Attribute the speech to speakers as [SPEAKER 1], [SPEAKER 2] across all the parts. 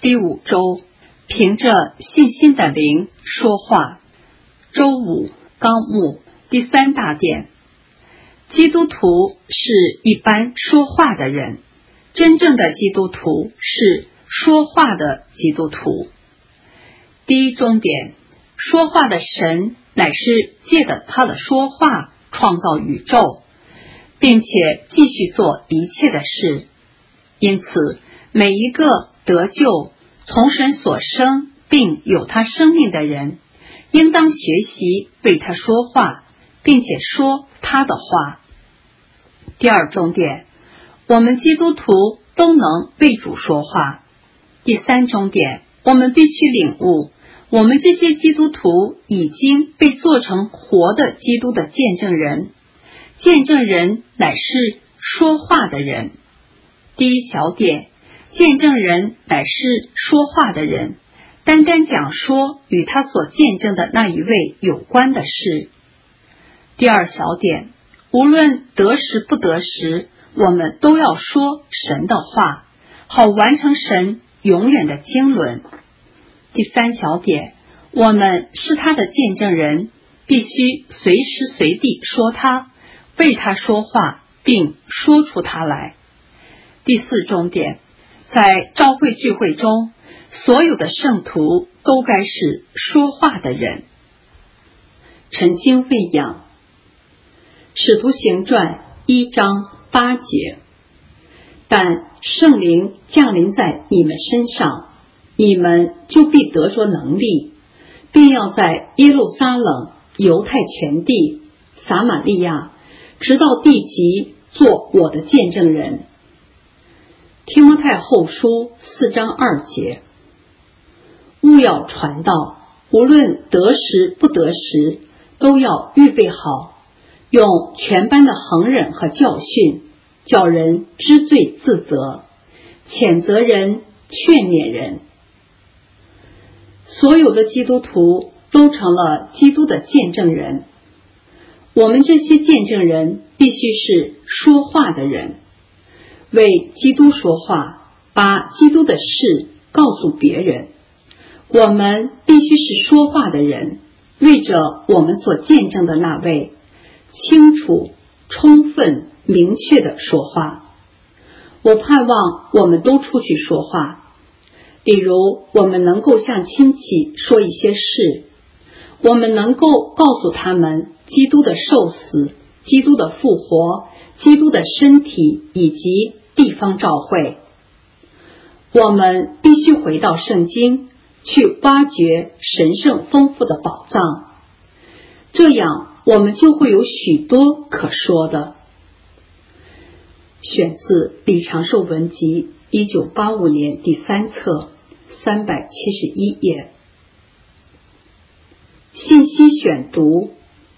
[SPEAKER 1] 第5周，凭着信心的灵说话。周5纲目第3大点，基督徒是一般说话的人，真正的基督徒是说话的基督徒。第1中点，说话的神乃是借着他的说话创造宇宙，并且继续做一切的事。因此，每一个得救、从神所生并有他生命的人，应当学习为他说话，并且说他的话。第2重点，我们基督徒都能为主说话。第3重点，我们必须领悟，我们这些基督徒已经被做成活的基督的见证人。见证人乃是说话的人。第1小点，见证人乃是说话的人，单单讲说与他所见证的那一位有关的事。第2小点，无论得时不得时，我们都要说神的话，好完成神永远的经纶。第3小点，我们是他的见证人，必须随时随地说他，为他说话，并说出他来。第4重点，在召会聚会中，所有的圣徒都该是说话的人。晨星喂养。使徒行传1章8节，但圣灵降临在你们身上，你们就必得着能力，并要在耶路撒冷、犹太全地、撒玛利亚，直到地极，做我的见证人。提摩太后书4章2节，务要传道，无论得时不得时，都要预备好，用全般的恒忍和教训，叫人知罪自责，谴责人，劝勉人。所有的基督徒都成了基督的见证人。我们这些见证人必须是说话的人，为基督说话，把基督的事告诉别人。我们必须是说话的人，为着我们所见证的那位，清楚、充分、明确地说话。我盼望我们都出去说话，比如我们能够向亲戚说一些事，我们能够告诉他们基督的受死、基督的复活、基督的身体以及地方召会。我们必须回到圣经，去挖掘神圣丰富的宝藏，这样我们就会有许多可说的。选自李长寿文集1985年第3册371页。信息选读，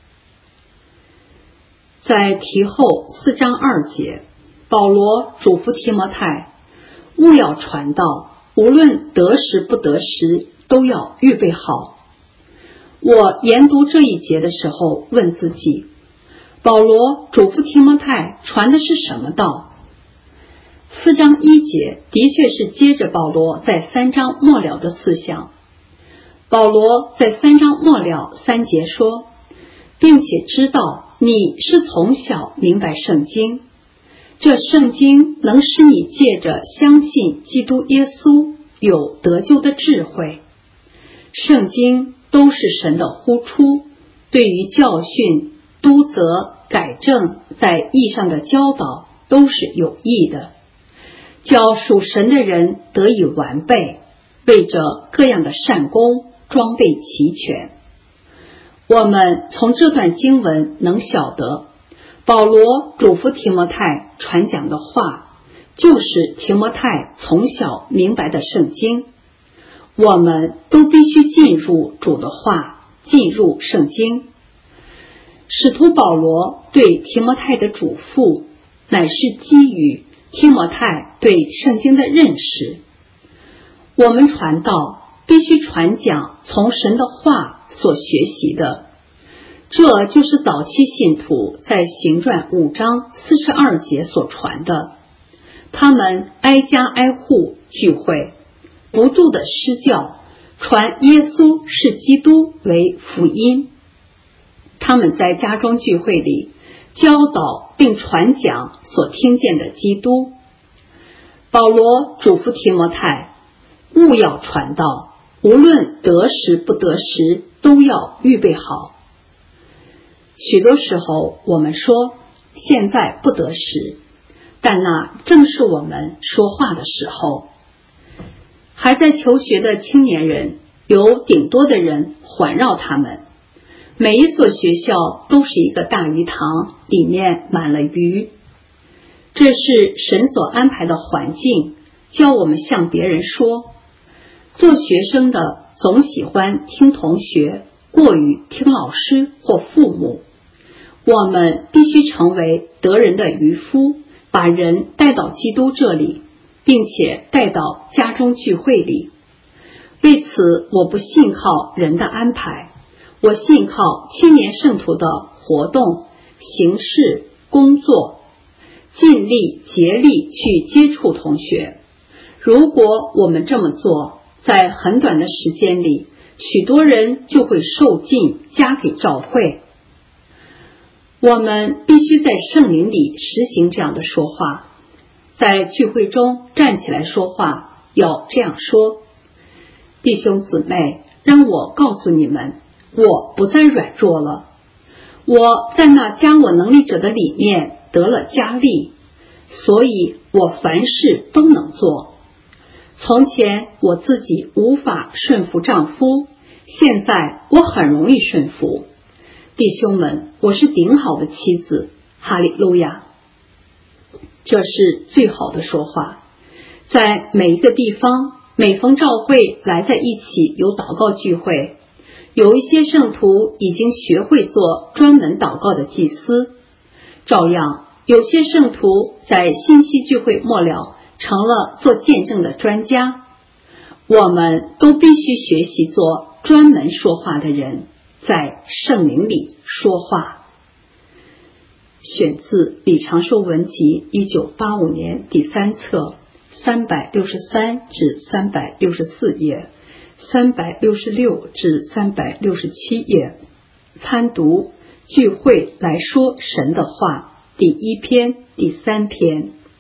[SPEAKER 1] 在题后4章2节，保罗嘱咐提摩太，务要传道，无论得时不得时，都要预备好。我研读这一节的时候，问自己，保罗嘱咐提摩太传的是什么道？4章1节的确是接着保罗在3章末了的思想。保罗在3章末了3节说，并且知道你是从小明白圣经，这圣经能使你借着相信基督耶稣有得救的智慧。圣经都是神的呼出，对于教训、督责、改正，在义上的教导都是有益的，叫属神的人得以完备，为着各样的善功装备齐全。我们从这段经文能晓得，保罗嘱咐提摩太传讲的话，就是提摩太从小明白的圣经。我们都必须进入主的话，进入圣经。使徒保罗对提摩太的嘱咐，乃是基于提摩太对圣经的认识。我们传道必须传讲从神的话所学习的，这就是早期信徒在行传5章42节所传的。他们挨家挨户聚会， 不住的施教，传耶稣是基督为福音。他们在家中聚会里教导并传讲所听见的基督。保罗嘱咐提摩太，务要传道，无论得时不得时，都要预备好。许多时候我们说现在不得时，但那正是我们说话的时候。还在求学的青年人，有顶多的人环绕他们。每一所学校都是一个大鱼塘，里面满了鱼。这是神所安排的环境，教我们向别人说。做学生的总喜欢听同学，过于听老师或父母。我们必须成为得人的渔夫，把人带到基督这里，并且带到家中聚会里。为此，我不信靠人的安排，我信靠青年圣徒的活动、形式、工作，尽力竭力去接触同学。如果我们这么做，在很短的时间里，许多人就会受尽加给教会。我们必须在圣灵里实行这样的说话。在聚会中站起来说话，要这样说：弟兄姊妹，让我告诉你们，我不再软弱了。我在那加我能力者的里面得了加力，所以我凡事都能做。从前我自己无法顺服丈夫，现在我很容易顺服。弟兄们，我是顶好的妻子，哈利路亚！这是最好的说话。在每一个地方，每逢召会来在一起有祷告聚会，有一些圣徒已经学会做专门祷告的祭司，照样有些圣徒在信息聚会末了成了做见证的专家。我们都必须学习做专门说话的人，在圣灵里说话。选自李长寿文集1985年第3册363至364页，366至367页。参读聚会来说神的话第1篇第3篇。